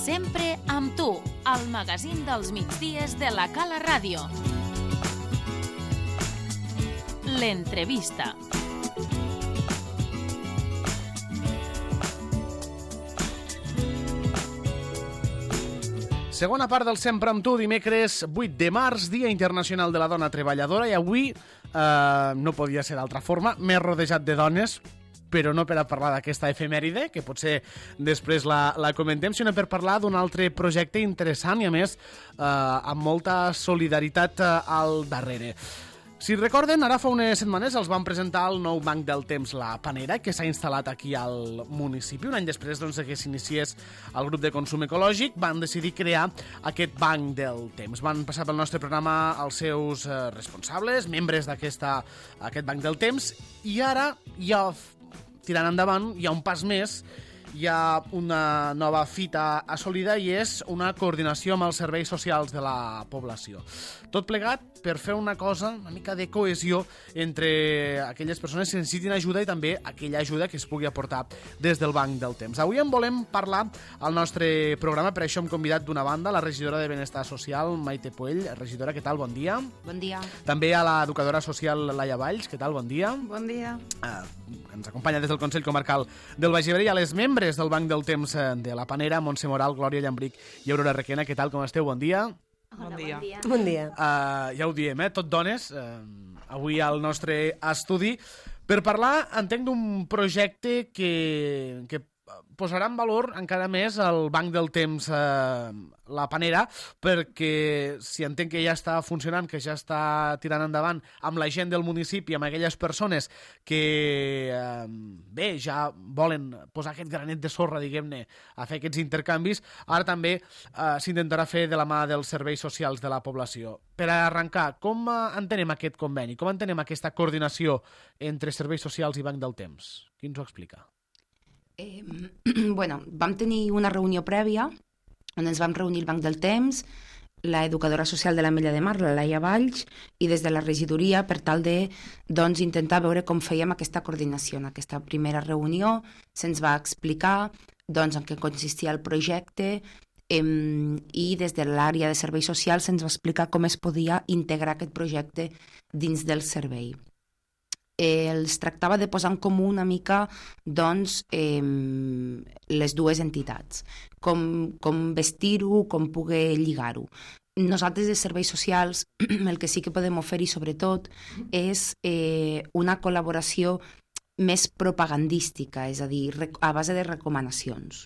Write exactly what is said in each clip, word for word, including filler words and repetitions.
Sempre amb tu, al magazín dels migdies de la Cala Ràdio. L'entrevista. Segona part del Sempre amb tu, dimecres vuit de març, Dia Internacional de la Dona Treballadora, i avui, eh, no podia ser d'altra forma, m'he rodejat de dones, però no per a parlar d'aquesta efemèride, que potser després la, la comentem, sinó per parlar d'un altre projecte interessant i, a més, eh, amb molta solidaritat eh, al darrere. Si recorden, ara fa unes setmanes els van presentar el nou Banc del Temps La Panera, que s'ha instal·lat aquí al municipi. Un any després doncs, que s'iniciés el grup de consum ecològic, van decidir crear aquest Banc del Temps. Van passar pel nostre programa els seus eh, responsables, membres d'aquest Banc del Temps, i ara, ja tirant endavant, hi ha un pas més, hi ha una nova fita assolida i és una coordinació amb els serveis socials de la població. Tot plegat per fer una cosa, una mica de cohesió entre aquelles persones que necessitin ajuda i també aquella ajuda que es pugui aportar des del Banc del Temps. Avui en volem parlar al nostre programa, per això hem convidat d'una banda la regidora de Benestar Social, Maite Puell. Regidora, què tal? Bon dia. Bon dia. També a l'educadora social Laia Valls, què tal? Bon dia. Bon dia. Uh, ens acompanya des del Consell Comarcal del Baix Ebre i a les membres del Banc del Temps de la Panera, Montse Moral, Glòria Llambric i Aurora Requena. Què tal? Com esteu? Bon dia. Hola, bon dia. Bon dia. Bon dia. Uh, ja ho diem, eh? Tot dones, uh, avui al nostre estudi, per parlar, entenc, d'un projecte que, que posarà en valor encara més el Banc del Temps eh, La Panera, perquè si entenc que ja està funcionant, que ja està tirant endavant amb la gent del municipi, amb aquelles persones que, eh, bé, ja volen posar aquest granet de sorra, diguem-ne, a fer aquests intercanvis, ara també eh, s'intentarà fer de la mà dels serveis socials de la població. Per arrencar, com eh, entenem aquest conveni? Com entenem aquesta coordinació entre serveis socials i Banc del Temps? Qui ens ho explica? Eh, bueno, vam tenir una reunió prèvia on ens vam reunir el Banc del Temps, la educadora social de l'Ametlla de Mar, la Laia Valls, i des de la regidoria per tal de doncs, intentar veure com fèiem aquesta coordinació. En aquesta primera reunió se'ns va explicar doncs, en què consistia el projecte eh, i des de l'àrea de serveis socials se'ns va explicar com es podia integrar aquest projecte dins del servei. Eh, els tractava de posar en comú una mica doncs, eh, les dues entitats, com, com vestir-ho, com poder lligar-ho. Nosaltres, de serveis socials, el que sí que podem oferir, sobretot, és eh, una col·laboració més propagandística, és a dir, a base de recomanacions.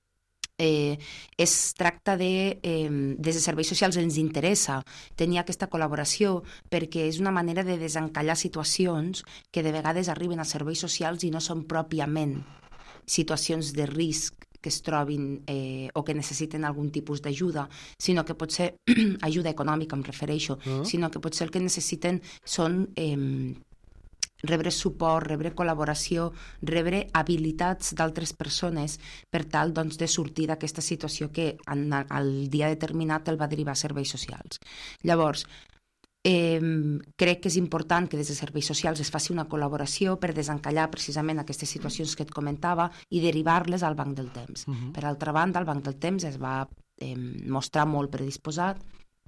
Eh, es tracta de, eh, des de serveis socials ens interessa tenir aquesta col·laboració perquè és una manera de desencallar situacions que de vegades arriben a serveis socials i no són pròpiament situacions de risc que es trobin eh, o que necessiten algun tipus d'ajuda, sinó que pot ser ajuda econòmica, em refereixo, uh-huh. sinó que pot ser el que necessiten són eh, rebre suport, rebre col·laboració, rebre habilitats d'altres persones per tal doncs, de sortir d'aquesta situació que en, al dia determinat el va derivar a serveis socials. Llavors, eh, crec que és important que des de serveis socials es faci una col·laboració per desencallar precisament aquestes situacions que et comentava i derivar-les al Banc del Temps. Uh-huh. Per altra banda, el Banc del Temps es va eh, mostrar molt predisposat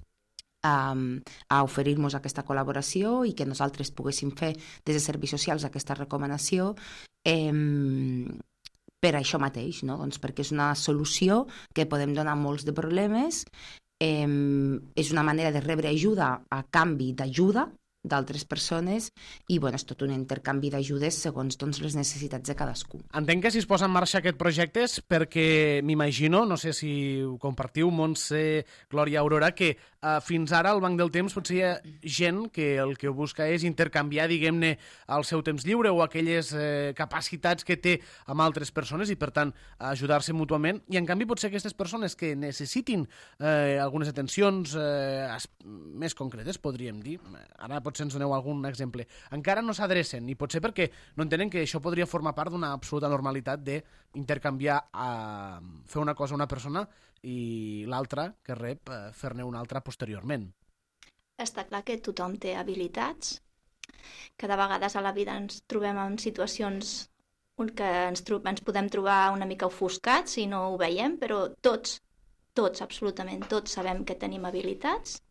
Um, a oferir-nos aquesta col·laboració i que nosaltres poguéssim fer des de serveis socials aquesta recomanació eh, per això mateix, no? Doncs perquè és una solució que podem donar molts de problemes, eh, és una manera de rebre ajuda a canvi d'ajuda d'altres persones i bueno, és tot un intercanvi d'ajudes segons doncs, les necessitats de cadascú. Entenc que si es posa en marxa aquest projecte és perquè m'imagino, no sé si ho compartiu, Montse, Glòria, Aurora, que eh, fins ara al Banc del Temps potser hi ha gent que el que busca és intercanviar, diguem-ne, el seu temps lliure o aquelles eh, capacitats que té amb altres persones i, per tant, ajudar-se mútuament. I, en canvi, potser aquestes persones que necessitin eh, algunes atencions eh, més concretes, podríem dir, ara potser ens doneu algun exemple, encara no s'adrecen i potser perquè no entenen que això podria formar part d'una absoluta normalitat d'intercanviar, a fer una cosa a una persona i l'altra que rep fer-ne una altra posteriorment. Està clar que tothom té habilitats, que de vegades a la vida ens trobem en situacions que ens, ens podem trobar una mica ofuscats i no ho veiem, però tots tots, absolutament tots, sabem que tenim habilitats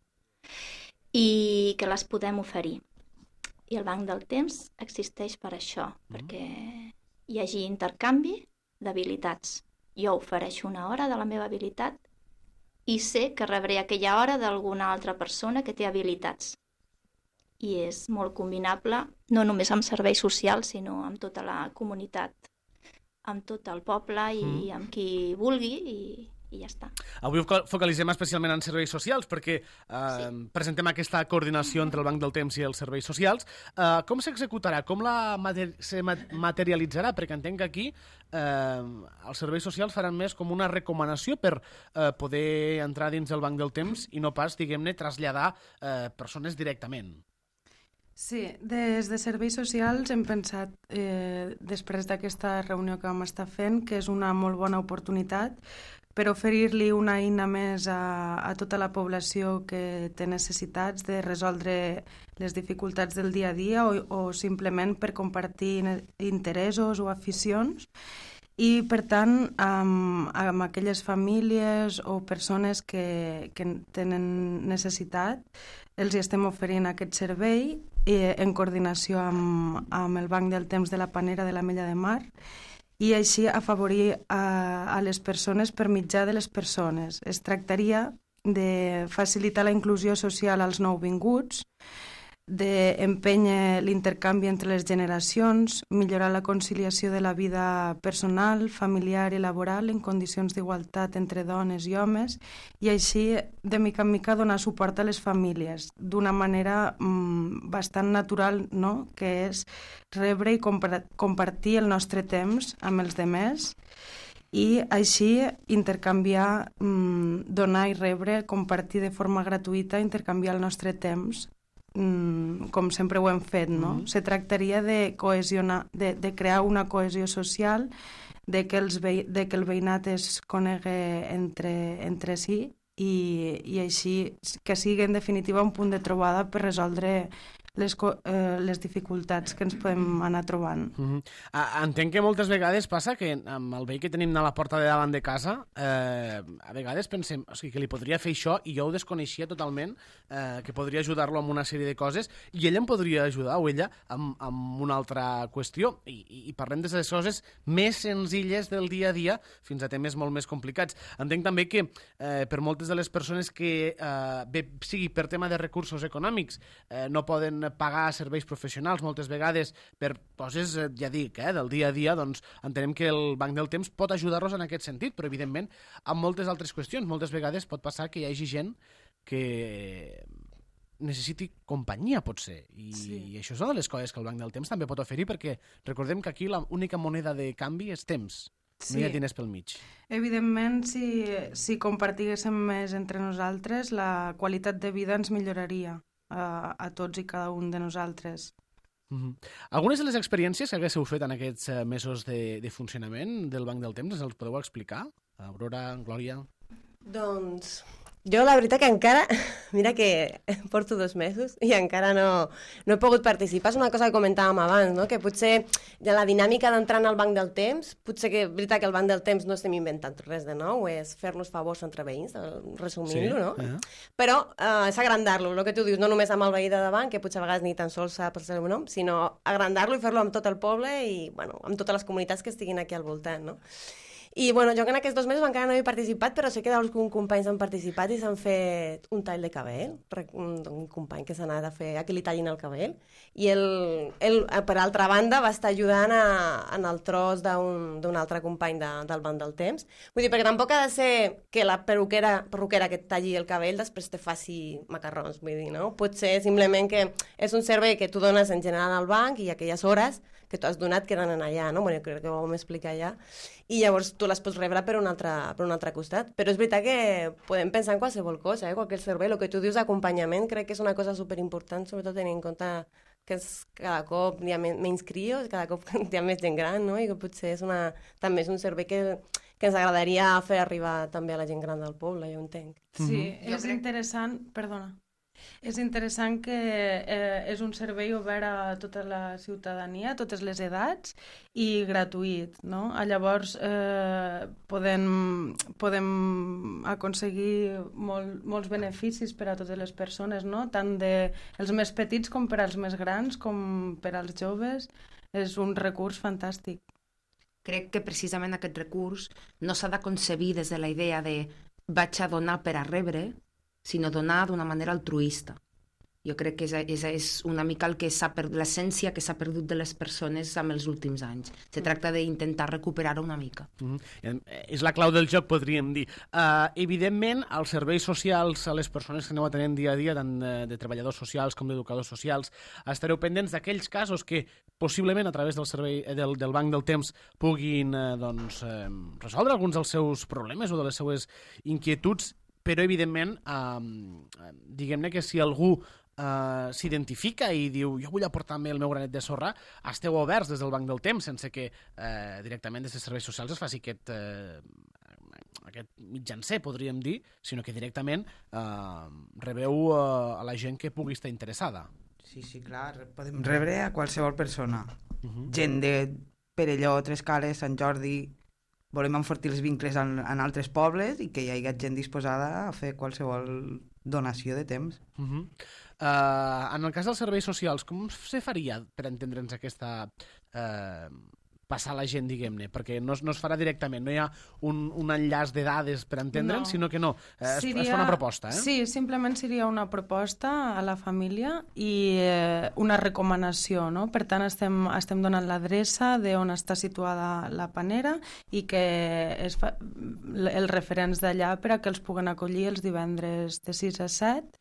i que les podem oferir. I el Banc del Temps existeix per això, mm. perquè hi hagi intercanvi d'habilitats. Jo ofereixo una hora de la meva habilitat i sé que rebré aquella hora d'alguna altra persona que té habilitats. I és molt combinable, no només amb serveis socials, sinó amb tota la comunitat, amb tot el poble i mm. amb qui vulgui i, i ja està. Avui focalitzem especialment en serveis socials perquè eh, sí. presentem aquesta coordinació entre el Banc del Temps i els serveis socials. Eh, com s'executarà? Com la mater se materialitzarà? Perquè entenc que aquí eh, els serveis socials faran més com una recomanació per eh, poder entrar dins del Banc del Temps i no pas, diguem-ne, traslladar eh, persones directament. Sí, des de serveis socials hem pensat, eh, després d'aquesta reunió que vam estar fent, que és una molt bona oportunitat per oferir-li una eina més a, a tota la població que té necessitats de resoldre les dificultats del dia a dia o, o simplement per compartir interessos o aficions. I, per tant, amb, amb aquelles famílies o persones que, que tenen necessitat, els hi estem oferint aquest servei eh, en coordinació amb, amb el Banc del Temps de la Panera de l'Ametlla de Mar i així afavorir a, a les persones per mitjà de les persones. Es tractaria de facilitar la inclusió social als nouvinguts, d'empènyer l'intercanvi entre les generacions, millorar la conciliació de la vida personal, familiar i laboral en condicions d'igualtat entre dones i homes i així, de mica en mica, donar suport a les famílies d'una manera mmm, bastant natural, no?, que és rebre i compar compartir el nostre temps amb els demés i així intercanviar, mmm, donar i rebre, compartir de forma gratuïta, intercanviar el nostre temps com sempre ho hem fet, no? Mm-hmm. Se tractaria de cohesionar, de, de crear una cohesió social, de que, els vei, de que el veïnat es conegui entre, entre si i, i així que sigui en definitiva un punt de trobada per resoldre les, eh, les dificultats que ens podem anar trobant. Mm-hmm. Entenc que moltes vegades passa que amb el veí que tenim a la porta de davant de casa, eh, a vegades pensem o sigui, que li podria fer això i jo ho desconeixia totalment, eh, que podria ajudar-lo amb una sèrie de coses i ell em podria ajudar o ella amb, amb una altra qüestió I, i, i parlem de les coses més senzilles del dia a dia fins a temes molt més complicats. Entenc també que eh, per moltes de les persones que eh, bé sigui per tema de recursos econòmics eh, no poden pagar serveis professionals moltes vegades per coses, ja dic, eh, del dia a dia, doncs entenem que el Banc del Temps pot ajudar-los en aquest sentit, però evidentment amb moltes altres qüestions. Moltes vegades pot passar que hi hagi gent que necessiti companyia, potser, i, sí. i això és una de les coses que el Banc del Temps també pot oferir, perquè recordem que aquí l'única moneda de canvi és temps. Sí. No hi ha diners pel mig. Evidentment, si, si compartiguéssim més entre nosaltres, la qualitat de vida ens milloraria a, a tots i cada un de nosaltres. Mm-hmm. Algunes de les experiències que haguéssiu fet en aquests mesos de, de funcionament del Banc del Temps, els podeu explicar? Aurora, Glòria? Doncs jo la veritat que encara, mira que porto dos mesos i encara no, no he pogut participar. És una cosa que comentàvem abans, no? Que potser ja la dinàmica d'entrar al Banc del Temps, potser que és veritat que el Banc del Temps no estem inventant res de nou, és fer-nos favors entre veïns, resumint-lo, no? Uh-huh. Però eh, és agrandar-lo, el que tu dius, no només amb el veí de davant, que potser a vegades ni tan sols sap el seu nom, sinó agrandar-lo i fer-lo amb tot el poble i bueno, amb totes les comunitats que estiguin aquí al voltant, no? I bueno, jo que en aquests dos mesos encara no he participat, però sé que alguns companys han participat i s'han fet un tall de cabell, un, un company que s'ha anat a fer a que li tallin el cabell, i ell, ell per altra banda, va estar ajudant a, en el tros d'un altre company de, del Banc del Temps. Vull dir, perquè tampoc ha de ser que la perruquera, perruquera que et talli el cabell després te faci macarrons, vull dir, no? Pot ser simplement que és un servei que tu dones en general al banc i aquelles hores que tu has donat queden allà, no? Bueno, crec que ho vam explicar allà. I llavors tu les pots rebre per un altre, per un altre costat. Però és veritat que podem pensar en qualsevol cosa, eh? Qualsevol servei. El que tu dius d'acompanyament crec que és una cosa superimportant, sobretot tenint en compte que és, cada cop hi ha menys crios, cada cop hi ha més gent gran, no? I que potser és una, també és un servei que, que ens agradaria fer arribar també a la gent gran del poble, jo entenc. Sí, mm-hmm. És interessant... Perdona. És interessant que eh, és un servei obert a tota la ciutadania, a totes les edats, i gratuït, no? Llavors eh, podem, podem aconseguir molt, molts beneficis per a totes les persones, no? Tant de, els més petits com per als més grans, com per als joves. És un recurs fantàstic. Crec que precisament aquest recurs no s'ha de concebir des de la idea de vaig a donar per a rebre, sinó donar d'una manera altruista. Jo crec que és, és, és una mica el que s'ha perdut, l'essència que s'ha perdut de les persones amb els últims anys. Se tracta d'intentar recuperar-ho una mica. Mm-hmm. És la clau del joc, podríem dir. Uh, evidentment, els serveis socials a les persones que aneu atenent dia a dia, tant de, de treballadors socials com d'educadors socials, estareu pendents d'aquells casos que possiblement a través del servei del, del Banc del Temps puguin uh, doncs, uh, resoldre alguns dels seus problemes o de les seues inquietuds, però evidentment, uh, diguem-ne que si algú Uh, s'identifica i diu jo vull aportar també el meu granet de sorra, esteu oberts des del Banc del Temps sense que uh, directament des de serveis socials es faci aquest, uh, aquest mitjancer, podríem dir, sinó que directament uh, rebeu uh, a la gent que pugui estar interessada. Sí, sí, clar, podem rebre a qualsevol persona. Uh-huh. Gent de Perelló, Trescales, Sant Jordi. Volem enfortir els vincles en, en altres pobles i que hi hagi gent disposada a fer qualsevol donació de temps. Uh-huh. Uh, en el cas dels serveis socials, com se faria per entendre'ns aquesta uh, passar la gent, diguem-ne? Perquè no es, no es farà directament, no hi ha un, un enllaç de dades per entendre'ns, no. Sinó que no, uh, es, seria, es fa una proposta. Eh? Sí, simplement seria una proposta a la família i eh, una recomanació, no? Per tant, estem, estem donant l'adreça d'on està situada la panera i que es fa, els referents d'allà per a que els puguen acollir els divendres de sis a set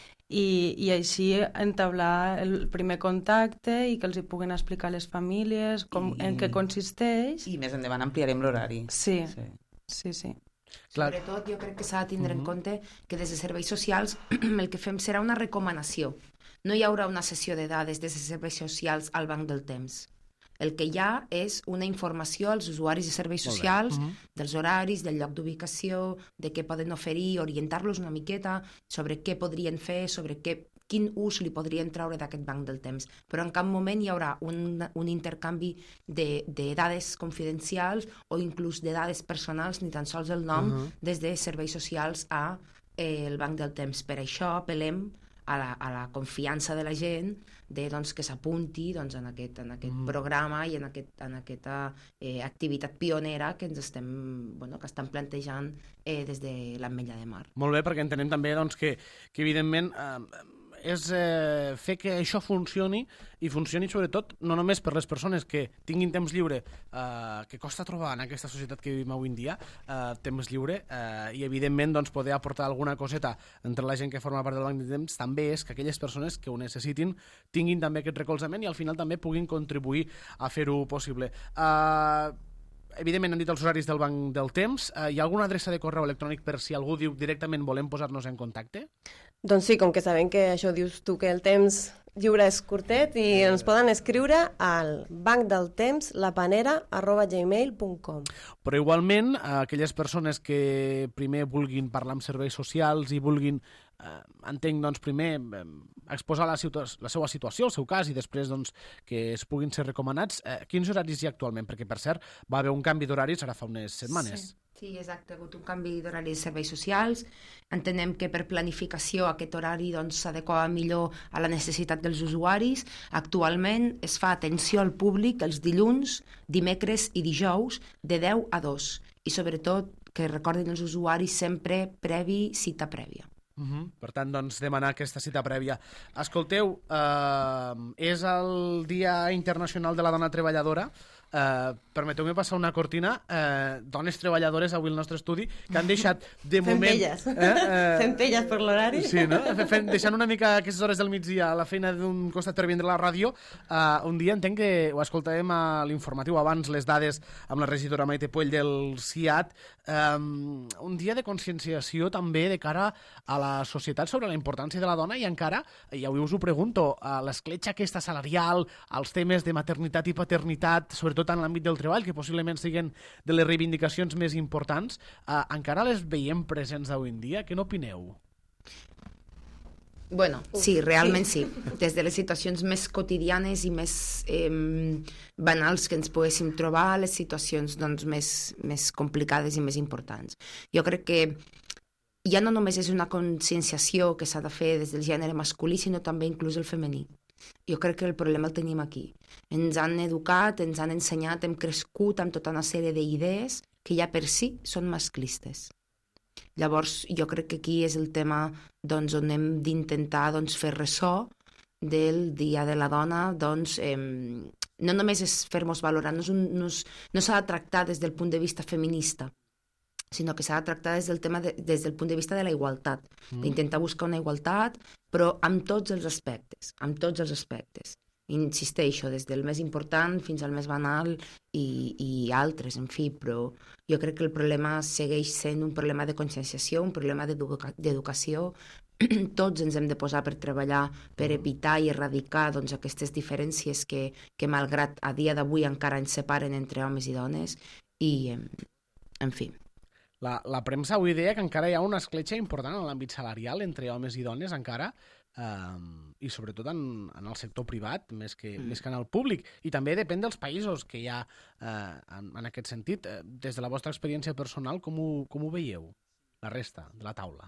I, i així entablar el primer contacte i que els hi puguen explicar a les famílies com, I, en què consisteix. I més endavant ampliarem l'horari. Sí, sí, sí. sí. Sobretot jo crec que s'ha de tindre uh-huh. en compte que des de serveis socials el que fem serà una recomanació. No hi haurà una sessió de dades des de serveis socials al Banc del Temps. El que hi ha és una informació als usuaris de serveis socials, uh-huh. dels horaris, del lloc d'ubicació, de què poden oferir, orientar-los una miqueta sobre què podrien fer, sobre què, quin ús li podrien treure d'aquest banc del temps. Però en cap moment hi haurà un, un intercanvi de, de dades confidencials o inclús de dades personals, ni tan sols el nom, uh-huh. des de serveis socials a eh, el banc del temps. Per això apel·lem a la, a la confiança de la gent de, doncs, que s'apunti doncs, en aquest, en aquest mm. programa i en, aquest, en aquesta eh, activitat pionera que ens estem, bueno, que estan plantejant eh, des de l'Ametlla de Mar. Molt bé, perquè entenem també doncs, que, que evidentment eh, és eh, fer que això funcioni i funcioni sobretot no només per les persones que tinguin temps lliure, eh, que costa trobar en aquesta societat que vivim avui en dia, eh, temps lliure, eh, i evidentment doncs, poder aportar alguna coseta entre la gent que forma part del banc de temps també és que aquelles persones que ho necessitin tinguin també aquest recolzament i al final també puguin contribuir a fer-ho possible. Eh, Evidentment, han dit els horaris del Banc del Temps. Eh, hi ha alguna adreça de correu electrònic per si algú diu directament volem posar-nos en contacte? Doncs sí, com que sabem que això dius tu, que el temps lliure és curtet, i eh... ens poden escriure al bancdeltemps lapanera arroba gmail punt com. Però igualment, aquelles persones que primer vulguin parlar amb serveis socials i vulguin, eh, entenc, doncs, primer eh, exposar la, la seva situació, el seu cas, i després doncs, que es puguin ser recomanats, eh, quins horaris hi ha actualment? Perquè, per cert, va haver un canvi d'horaris ara fa unes setmanes. Sí. Sí, exacte, ha hagut un canvi d'horari de serveis socials. Entenem que per planificació aquest horari doncs, s'adequava millor a la necessitat dels usuaris. Actualment es fa atenció al públic els dilluns, dimecres i dijous de deu a dos. I sobretot que recordin els usuaris sempre previ cita prèvia. Uh-huh. Per tant, doncs, demanar aquesta cita prèvia. Escolteu, eh, és el Dia Internacional de la Dona Treballadora. Uh, permeteu-me passar una cortina. Uh, dones treballadores avui al nostre estudi que han deixat de moment... Centelles. Eh? Uh, Centelles per l'horari. Sí, no? Fent, deixant una mica aquestes hores del migdia a la feina d'un costat per vindre a la ràdio. Uh, un dia entenc que ho escoltàvem a l'informatiu abans, les dades amb la regidora Maite Puell del C I A T. Um, un dia de conscienciació també de cara a la societat sobre la importància de la dona i encara, i avui us ho pregunto, uh, l'escletxa aquesta salarial, els temes de maternitat i paternitat, sobretot en l'àmbit del treball, que possiblement siguin de les reivindicacions més importants, eh, encara les veiem presents avui en dia. Què n'opineu? Bueno, sí, realment sí. Des de les situacions més quotidianes i més eh, banals que ens poguéssim trobar a les situacions doncs, més, més complicades i més importants. Jo crec que ja no només és una conscienciació que s'ha de fer des del gènere masculí, sinó també inclús el femení. Jo crec que el problema el tenim aquí. Ens han educat, ens han ensenyat, hem crescut amb tota una sèrie d'idees que ja per si són masclistes. Llavors, jo crec que aquí és el tema doncs, on hem d'intentar doncs, fer ressò del Dia de la Dona. Doncs, eh, no només és fer-nos valorar, no, un, no, no s'ha de tractar des del punt de vista feminista, sinó que s'ha de tractar des del, tema de, des del punt de vista de la igualtat, mm. d'intentar buscar una igualtat, però amb tots els aspectes, amb tots els aspectes. Insisteixo, des del més important fins al més banal i, i altres, en fi, però jo crec que el problema segueix sent un problema de conscienciació, un problema d'educació. Tots ens hem de posar per treballar, per evitar i erradicar doncs, aquestes diferències que, que, malgrat a dia d'avui encara ens separen entre homes i dones, i, en fi. La, la premsa avui deia que encara hi ha una escletxa important en l'àmbit salarial entre homes i dones, encara, eh, i sobretot en, en el sector privat, més que, mm. més que en el públic. I també depèn dels països que hi ha eh, en, en aquest sentit. Eh, des de la vostra experiència personal, com ho, com ho veieu, la resta de la taula?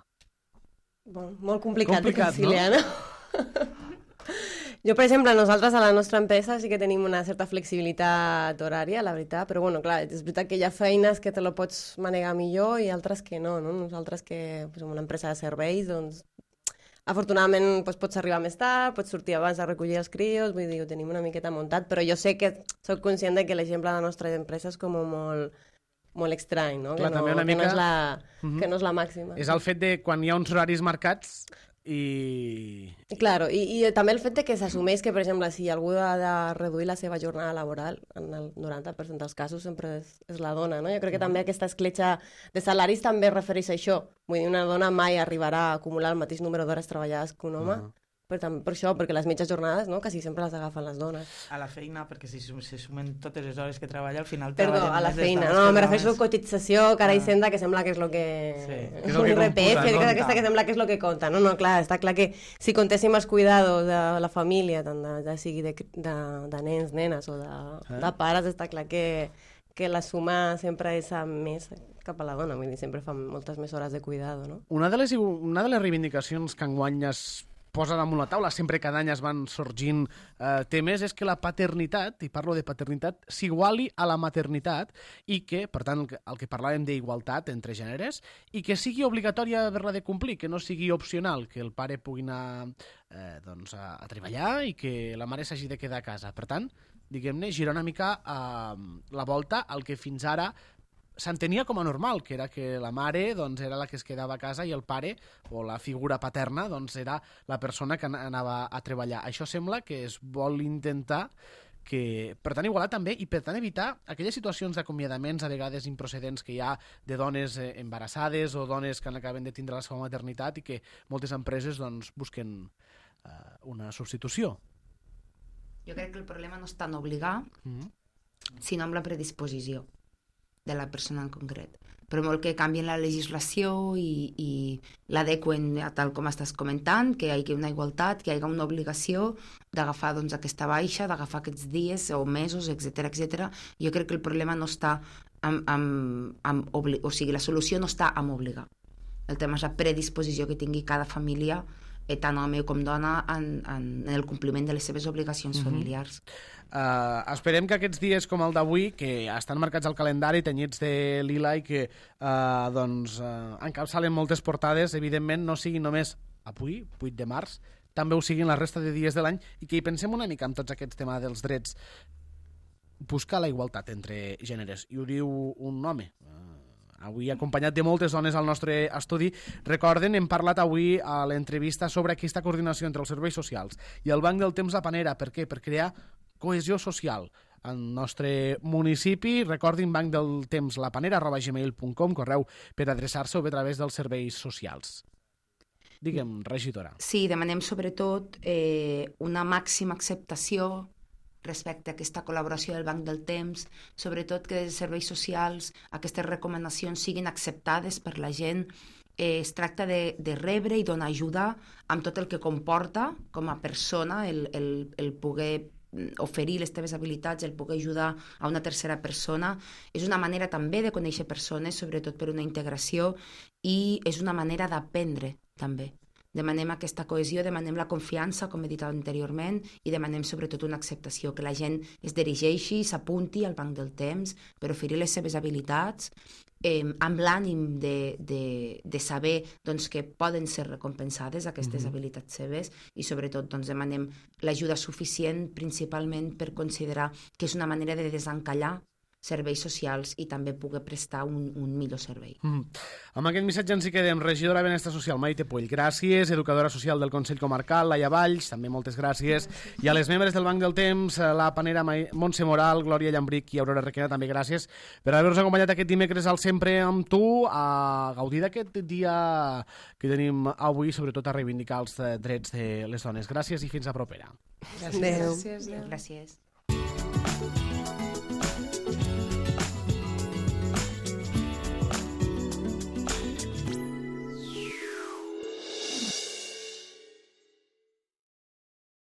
Bon, molt complicat, complicat de conciliar, no? no? Jo, per exemple, nosaltres a la nostra empresa sí que tenim una certa flexibilitat horària, la veritat, però bueno, clar, és veritat que hi ha feines que te lo pots manegar millor i altres que no, no? Nosaltres que som una empresa de serveis, doncs, afortunadament doncs, pots arribar més tard, pots sortir abans a recollir els crios, vull dir, ho tenim una miqueta muntat, però jo sé que soc conscient de que l'exemple de la nostra empresa és com molt, molt estrany, no? Clar, que, no, també una que, mica... no és la, uh-huh. que no és la màxima. És el fet de quan hi ha uns horaris marcats i... Claro, i, i també el fet de que s'assumeix que, per exemple, si algú ha de reduir la seva jornada laboral, en el noranta per cent dels casos sempre és, és la dona, no? Jo crec que també aquesta escletxa de salaris també es refereix a això. Vull dir, una dona mai arribarà a acumular el mateix número d'hores treballades que un home, uh-huh. per, per això, perquè les mitges jornades, no?, quasi sempre les agafen les dones. A la feina, perquè si se sumen totes les hores que treballa, al final Perdó, treballen a la més feina. d'estades No, que me refereixo a dones. cotització, que ara Ah. hi sembla que sembla que és el que... Sí, que és el que I R P F, computa, no? aquesta que sembla que és el que compta. No, no, clar, està clar que si contéssim els cuidados de la família, tant de, de sigui de, de, de nens, nenes o de, Eh? de pares, està clar que, que la suma sempre és a més cap a la dona, vull dir, sempre fa moltes més hores de cuidado, no? Una de les, una de les reivindicacions que enguany es posa damunt la taula, sempre cada any es van sorgint eh, temes, és que la paternitat, i parlo de paternitat, s'iguali a la maternitat i que, per tant, el que, el que parlàvem d'igualtat entre gèneres, i que sigui obligatòria haver-la de complir, que no sigui opcional, que el pare pugui anar eh, doncs, a, a treballar i que la mare s'hagi de quedar a casa. Per tant, diguem-ne, girar una mica eh, la volta al que fins ara s'entenia com a normal, que era que la mare doncs, era la que es quedava a casa i el pare, o la figura paterna, doncs, era la persona que anava a treballar. Això sembla que es vol intentar que, per tant, igualar també i per tant evitar aquelles situacions d'acomiadaments a vegades improcedents que hi ha de dones embarassades o dones que acaben de tindre la seva maternitat i que moltes empreses doncs, busquen eh, una substitució. Jo crec que el problema no està en obligar, Mm-hmm. sinó amb la predisposició de la persona en concret. Per molt que canvien la legislació i, i l'adequen a tal com estàs comentant, que hi hagi una igualtat, que hi hagi una obligació d'agafar doncs, aquesta baixa, d'agafar aquests dies o mesos, etcètera, etcètera. Jo crec que el problema no està amb, amb, amb obli... o sigui, la solució no està amb obligar. El tema és la predisposició que tingui cada família, eh, tant home com dona, en, en, en el compliment de les seves obligacions mm-hmm. familiars. Uh, esperem que aquests dies com el d'avui, que estan marcats al calendari, tenyits de lila i que uh, doncs, uh, encapçalen moltes portades, evidentment no siguin només avui, vuit de març, també ho siguin la resta de dies de l'any i que hi pensem una mica en tots aquests temes dels drets. Buscar la igualtat entre gèneres, i ho diu un home, uh, avui acompanyat de moltes dones al nostre estudi. Recorden, hem parlat avui a l'entrevista sobre aquesta coordinació entre els serveis socials i el Banc del Temps La Panera. Per què? Per crear cohesió social al nostre municipi. Recordin, banc del temps lapanera arroba gmail punt com, correu per adreçar-se o bé a través dels serveis socials. Digue'm, regidora. Sí, demanem sobretot eh, una màxima acceptació respecte a aquesta col·laboració del Banc del Temps, sobretot que des de serveis socials aquestes recomanacions siguin acceptades per la gent eh, es tracta de, de rebre i donar ajuda amb tot el que comporta com a persona el, el, el poder oferir les teves habilitats, el poder ajudar a una tercera persona. És una manera també de conèixer persones, sobretot per una integració, i és una manera d'aprendre també. Demanem aquesta cohesió, demanem la confiança, com he dit anteriorment, i demanem sobretot una acceptació, que la gent es dirigeixi, s'apunti al banc del temps per oferir les seves habilitats, eh, amb l'ànim de, de, de saber doncs, que poden ser recompensades aquestes mm-hmm. habilitats seves, i sobretot doncs, demanem l'ajuda suficient principalment per considerar que és una manera de desencallar serveis socials i també poder prestar un, un millor servei. Mm. Amb aquest missatge ens hi quedem. Regidora de Benestar Social, Maite Puell, gràcies. Educadora social del Consell Comarcal, Laia Valls, també moltes gràcies. I a les membres del Banc del Temps, la Panera Montse Moral, Glòria Llambric i Aurora Requena, també gràcies per haver-nos acompanyat aquest dimecres al Sempre amb tu, a gaudir d'aquest dia que tenim avui, sobretot a reivindicar els drets de les dones. Gràcies i fins a propera. Gràcies. Gràcies. Gràcies.